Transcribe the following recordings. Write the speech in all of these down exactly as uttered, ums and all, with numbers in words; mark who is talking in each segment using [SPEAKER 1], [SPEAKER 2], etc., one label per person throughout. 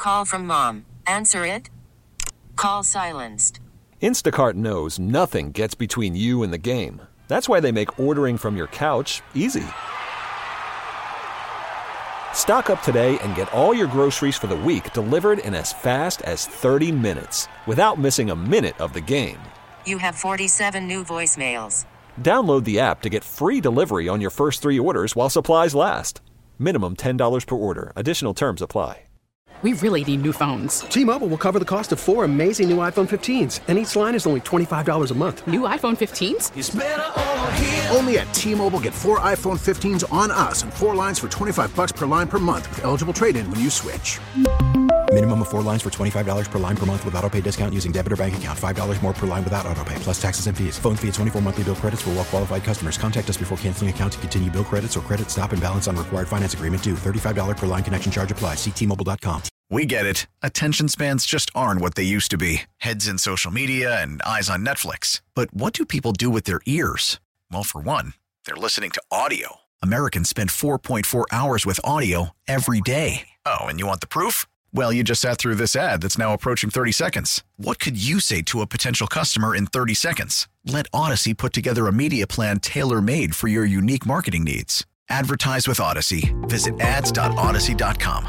[SPEAKER 1] Call from mom. Answer it. Call silenced.
[SPEAKER 2] Instacart knows nothing gets between you and the game. That's why they make ordering from your couch easy. Stock up today and get all your groceries for the week delivered in as fast as thirty minutes without missing a minute of the game.
[SPEAKER 1] You have forty-seven new voicemails.
[SPEAKER 2] Download the app to get free delivery on your first three orders while supplies last. Minimum ten dollars per order. Additional terms apply.
[SPEAKER 3] We really need new phones.
[SPEAKER 4] T-Mobile will cover the cost of four amazing new iPhone fifteens, and each line is only twenty-five dollars a month.
[SPEAKER 3] New iPhone fifteens?
[SPEAKER 5] It's better over here. Only at T-Mobile, get four iPhone fifteens on us and four lines for twenty-five bucks per line per month with eligible trade-in when you switch.
[SPEAKER 6] Minimum of four lines for twenty-five dollars per line per month with autopay discount using debit or bank account. five dollars more per line without autopay, plus taxes and fees. Phone fee at twenty-four monthly bill credits for well-qualified customers. Contact us before canceling account to continue bill credits or credit stop and balance on required finance agreement due. thirty-five dollars per line connection charge applies. See T Mobile dot com.
[SPEAKER 7] We get it. Attention spans just aren't what they used to be. Heads in social media and eyes on Netflix. But what do people do with their ears? Well, for one, they're listening to audio. Americans spend four point four hours with audio every day. Oh, and you want the proof? Well, you just sat through this ad that's now approaching thirty seconds. What could you say to a potential customer in thirty seconds? Let Odyssey put together a media plan tailor-made for your unique marketing needs. Advertise with Odyssey. Visit ads dot odyssey dot com.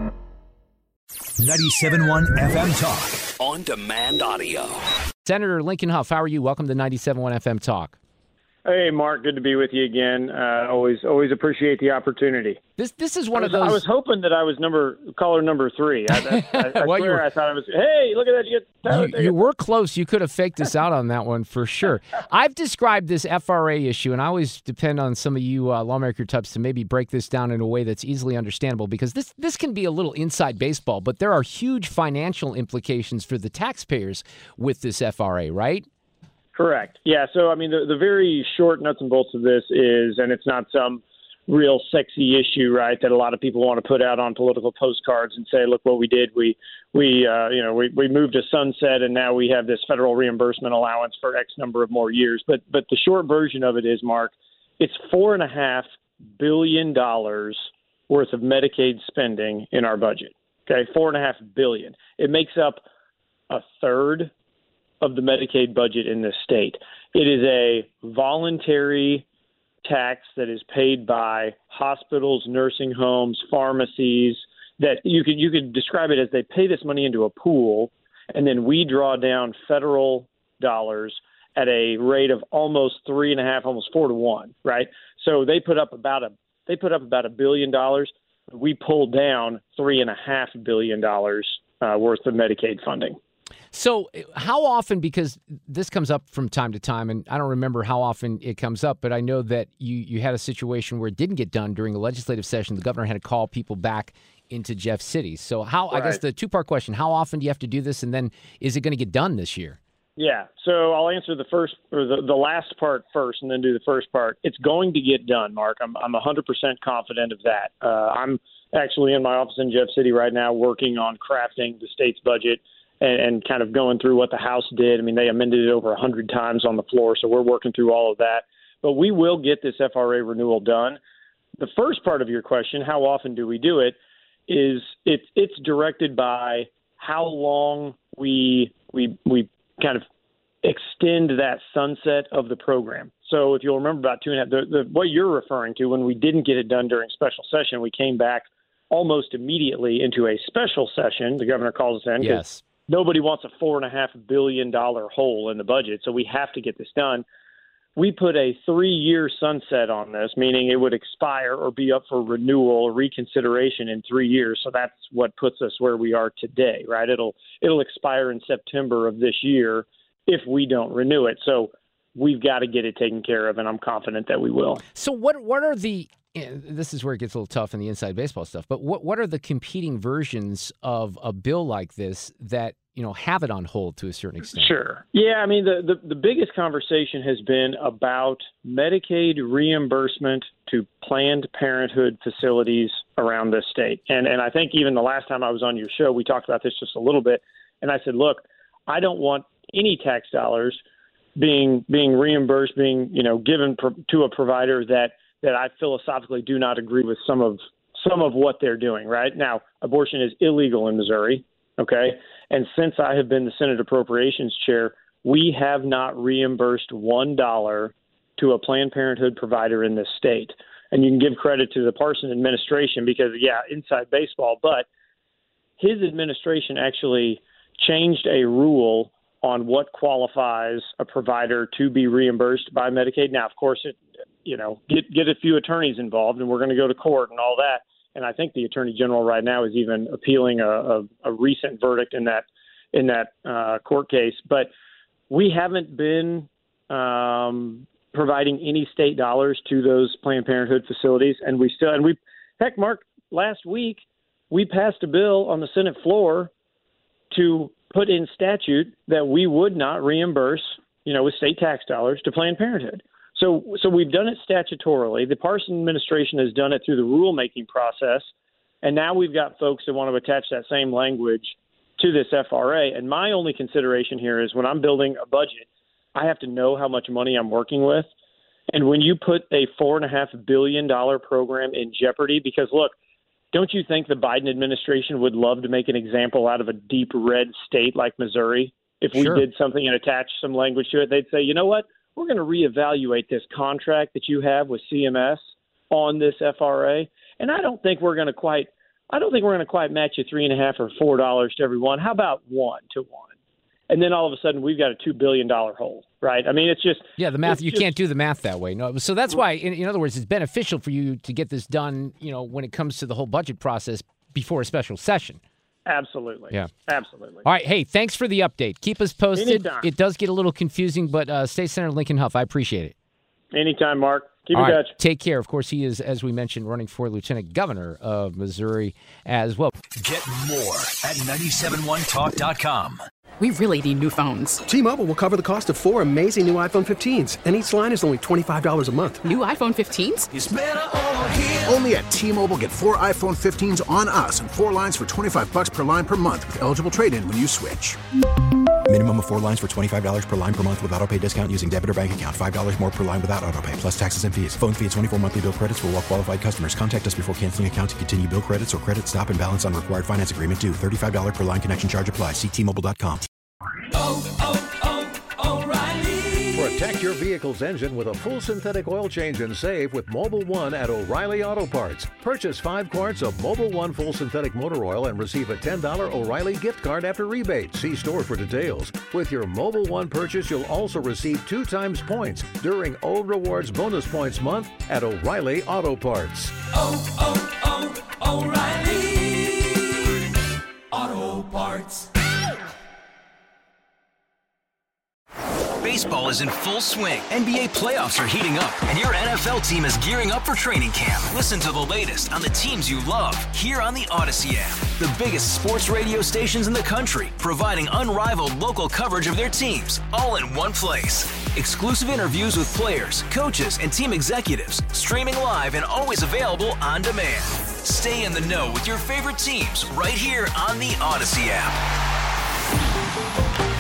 [SPEAKER 8] ninety-seven point one F M Talk. On demand audio.
[SPEAKER 9] Senator Lincoln Huff, how are you? Welcome to ninety-seven point one F M Talk.
[SPEAKER 10] Hey, Mark, good to be with you again. Uh, always always appreciate the opportunity.
[SPEAKER 9] This this is one
[SPEAKER 10] I was,
[SPEAKER 9] of those.
[SPEAKER 10] I was hoping that I was number caller number three. I, I, I, I
[SPEAKER 9] well,
[SPEAKER 10] swear
[SPEAKER 9] were,
[SPEAKER 10] I thought I was, hey, look at that. You, get,
[SPEAKER 9] you, you were close. You could have faked us out on that one for sure. I've described this F R A issue, and I always depend on some of you uh, lawmaker types to maybe break this down in a way that's easily understandable, because this, this can be a little inside baseball, but there are huge financial implications for the taxpayers with this F R A, right?
[SPEAKER 10] Correct. Yeah. So, I mean, the, the very short nuts and bolts of this is, and it's not some real sexy issue, right, that a lot of people want to put out on political postcards and say, look what we did. We, we, uh, you know, we, we moved to sunset and now we have this federal reimbursement allowance for X number of more years. But, but the short version of it is, Mark, it's four and a half billion dollars worth of Medicaid spending in our budget. Okay. Four and a half billion. It makes up a third of the Medicaid budget in this state. It is a voluntary tax that is paid by hospitals, nursing homes, pharmacies, that you could you could describe it as they pay this money into a pool, and then we draw down federal dollars at a rate of almost three and a half, almost four to one, right? So they put up about a they put up about a billion dollars. We pull down three and a half billion dollars uh, worth of Medicaid funding.
[SPEAKER 9] So how often, because this comes up from time to time, and I don't remember how often it comes up, but I know that you, you had a situation where it didn't get done during a legislative session. The governor had to call people back into Jeff City. So how, right. I guess the two-part question, how often do you have to do this, and then is it going to get done this year?
[SPEAKER 10] Yeah, so I'll answer the first or the, the last part first and then do the first part. It's going to get done, Mark. I'm I'm one hundred percent confident of that. Uh, I'm actually in my office in Jeff City right now working on crafting the state's budget and, and kind of going through what the House did. I mean, they amended it over one hundred times on the floor, so we're working through all of that. But we will get this F R A renewal done. The first part of your question, how often do we do it, is it, it's directed by how long we we we kind of extend that sunset of the program. So if you'll remember about two and a half, the, the, what you're referring to, when we didn't get it done during special session, we came back almost immediately into a special session. The governor calls us in.
[SPEAKER 9] Yes.
[SPEAKER 10] Nobody wants a four and a half billion dollar hole in the budget, so we have to get this done. We put a three-year sunset on this, meaning it would expire or be up for renewal or reconsideration in three years. So that's what puts us where we are today, right? It'll it'll expire in September of this year if we don't renew it. So we've got to get it taken care of, and I'm confident that we will.
[SPEAKER 9] So what what are the this is where it gets a little tough in the inside baseball stuff, but what what are the competing versions of a bill like this that, you know, have it on hold to a certain extent?
[SPEAKER 10] Sure. Yeah, I mean, the, the, the biggest conversation has been about Medicaid reimbursement to Planned Parenthood facilities around this state. And and I think even the last time I was on your show, we talked about this just a little bit. And I said, look, I don't want any tax dollars being being reimbursed, being, you know, given pro- to a provider that that I philosophically do not agree with some of some of what they're doing. Right now, abortion is illegal in Missouri. Okay, and since I have been the Senate Appropriations Chair, we have not reimbursed one dollar to a Planned Parenthood provider in this state. And you can give credit to the Parson administration because, yeah, inside baseball, but his administration actually changed a rule on what qualifies a provider to be reimbursed by Medicaid. Now, of course, it, you know, get get a few attorneys involved, and we're going to go to court and all that. And I think the Attorney General right now is even appealing a, a, a recent verdict in that in that uh, court case. But we haven't been um, providing any state dollars to those Planned Parenthood facilities, and we still and we heck, Mark, last week we passed a bill on the Senate floor to put in statute that we would not reimburse, you know, with state tax dollars to Planned Parenthood. So, so we've done it statutorily. The Parson administration has done it through the rulemaking process, and now we've got folks that want to attach that same language to this F R A. And my only consideration here is when I'm building a budget, I have to know how much money I'm working with. And when you put a four and a half billion dollar program in jeopardy, because look, don't you think the Biden administration would love to make an example out of a deep red state like Missouri? If we
[SPEAKER 9] Sure.
[SPEAKER 10] did something and attached some language to it, they'd say, you know what? We're going to reevaluate this contract that you have with C M S on this F R A. And I don't think we're going to quite, I don't think we're going to quite match you three and a half or four dollars to every one. How about one to one? And then all of a sudden we've got a two billion dollars hole, right? I mean, it's just.
[SPEAKER 9] Yeah, the math, you
[SPEAKER 10] just,
[SPEAKER 9] can't do the math that way. No, so that's why, in, in other words, it's beneficial for you to get this done, you know, when it comes to the whole budget process before a special session.
[SPEAKER 10] Absolutely.
[SPEAKER 9] Yeah.
[SPEAKER 10] Absolutely.
[SPEAKER 9] All right. Hey, thanks for the update. Keep us posted.
[SPEAKER 10] Anytime.
[SPEAKER 9] It does get a little confusing, but uh, State Senator Lincoln Huff, I appreciate it.
[SPEAKER 10] Anytime, Mark. Keep
[SPEAKER 9] All
[SPEAKER 10] in
[SPEAKER 9] right,
[SPEAKER 10] touch.
[SPEAKER 9] Take care. Of course, he is, as we mentioned, running for Lieutenant Governor of Missouri as well.
[SPEAKER 8] Get more at nine seven one talk dot com.
[SPEAKER 3] We really need new phones.
[SPEAKER 4] T-Mobile will cover the cost of four amazing new iPhone fifteens, and each line is only twenty-five dollars a month.
[SPEAKER 3] New iPhone fifteens?
[SPEAKER 8] It's better over here.
[SPEAKER 5] Only at T-Mobile, get four iPhone fifteens on us and four lines for twenty-five bucks per line per month with eligible trade-in when you switch.
[SPEAKER 6] Minimum of four lines for twenty-five dollars per line per month with autopay discount using debit or bank account. five dollars more per line without autopay, plus taxes and fees. Phone fee at twenty-four monthly bill credits for well-qualified customers. Contact us before canceling account to continue bill credits or credit stop and balance on required finance agreement due. thirty-five dollars per line connection charge applies. See T Mobile dot com.
[SPEAKER 11] Oh, oh, oh, O'Reilly. Protect your vehicle's engine with a full synthetic oil change and save with Mobil one at O'Reilly Auto Parts. Purchase five quarts of Mobil one full synthetic motor oil and receive a ten dollars O'Reilly gift card after rebate. See store for details. With your Mobil one purchase, you'll also receive two times points during O Rewards Bonus Points Month at O'Reilly Auto Parts.
[SPEAKER 12] Oh, oh, oh, O'Reilly Auto Parts.
[SPEAKER 8] Baseball is in full swing. N B A playoffs are heating up, and your N F L team is gearing up for training camp. Listen to the latest on the teams you love here on the Odyssey app. The biggest sports radio stations in the country, providing unrivaled local coverage of their teams, all in one place. Exclusive interviews with players, coaches, and team executives, streaming live and always available on demand. Stay in the know with your favorite teams right here on the Odyssey app.